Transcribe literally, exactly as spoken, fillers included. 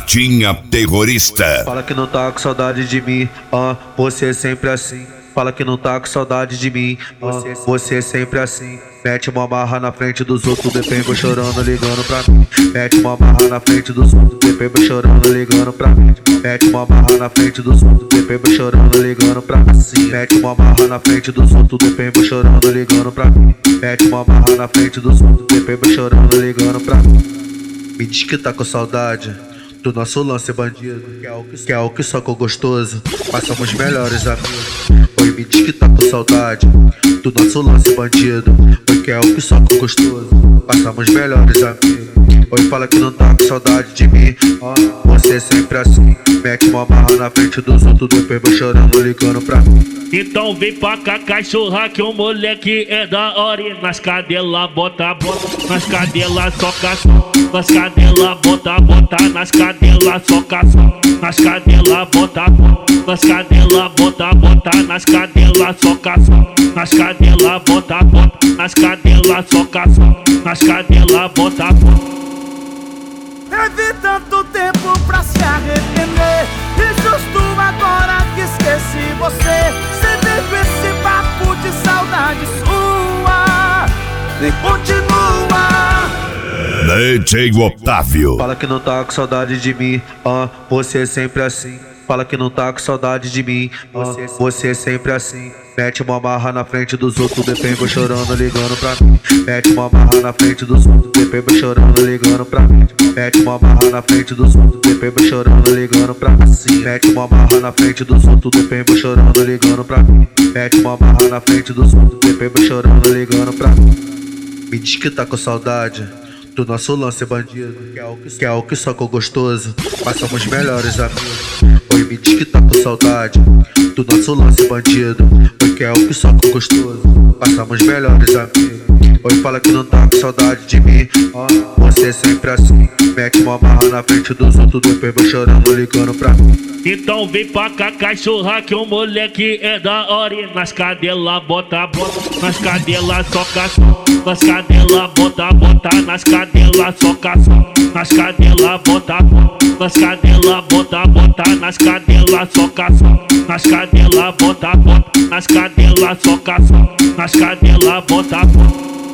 Patinha terrorista. Fala que não tá com saudade de mim, ah, você é sempre assim. Fala que não tá com saudade de mim, ah, você é sempre assim. Mete uma marra na frente dos outros, depende chorando, ligando pra mim. Mete uma marra na frente dos outros, depende chorando, ligando pra mim. Mete uma marra na frente dos outros, depende chorando, ligando pra mim. Mete uma marra na frente dos outros, depende chorando, ligando pra mim. Mete uma marra na frente dos outros, depende chorando, ligando pra mim. Me diz que tá com saudade do nosso lance bandido, que é o que, que, é o que só com gostoso, mas somos melhores amigos. Oi, me diz que tá com saudade do nosso lance bandido, oi, que é o que só com gostoso, passamos melhores amigos. Oi, fala que não tá com saudade de mim, ó, você é sempre assim. Mete uma marra na frente dos outros, depois chorando, ligando pra mim. Então vem pra cá, cachorra, que o moleque é da hora. E nas cadelas bota, bota, nas cadelas soca, soca. Nas cadelas bota, bota, nas cadelas soca, soca. Nas cadelas bota, bota, nas cadelas bota, bota, nas cadelas soca, soca. Nas cadelas bota, bota, nas cadelas soca, soca. Nas cadelas bota, bota. Teve tanto tempo pra se arrepender, e justo agora que esqueci você. Cê veio com esse papo de saudade sua, nem continua. D J Otávio. Fala que não tá com saudade de mim, ah, você é sempre assim. Fala que não tá com saudade de mim, ah, você é sempre assim. Mete uma marra na frente dos outros, depende chorando, ligando pra mim. Mete uma marra na frente dos outros, depende chorando, ligando pra mim. Mete uma marra na frente dos outros, depende chorando, ligando pra mim. Mete uma marra na frente dos outros, depende chorando, ligando pra mim. Mete uma marra na frente dos outros, depende chorando, ligando pra mim. Me diz que tá com saudade do nosso lance bandido, que é o que, que, é o que só com gostoso, mas somos melhores amigos. Oi, me diz que tá com saudade do nosso lance bandido, oi, que é o que só com gostoso, passamos melhores amigos. Oi, fala que não tá com saudade de mim, ó, você é sempre assim. Mete uma marra na frente dos outros, depois chorando, ligando pra mim. Então vem pra cá, cachorra, que o moleque é da hora. E nas cadelas bota, bota, nas cadelas soca, soca. Nas cadelas bota, bota, nas cadelas soca, soca. Nas cadelas bota, bota, nas cadelas bota, bota, nas cadelas soca, soca. Nas cadelas bota, bota, nas cadelas soca, soca. Nas cadelas bota, bota.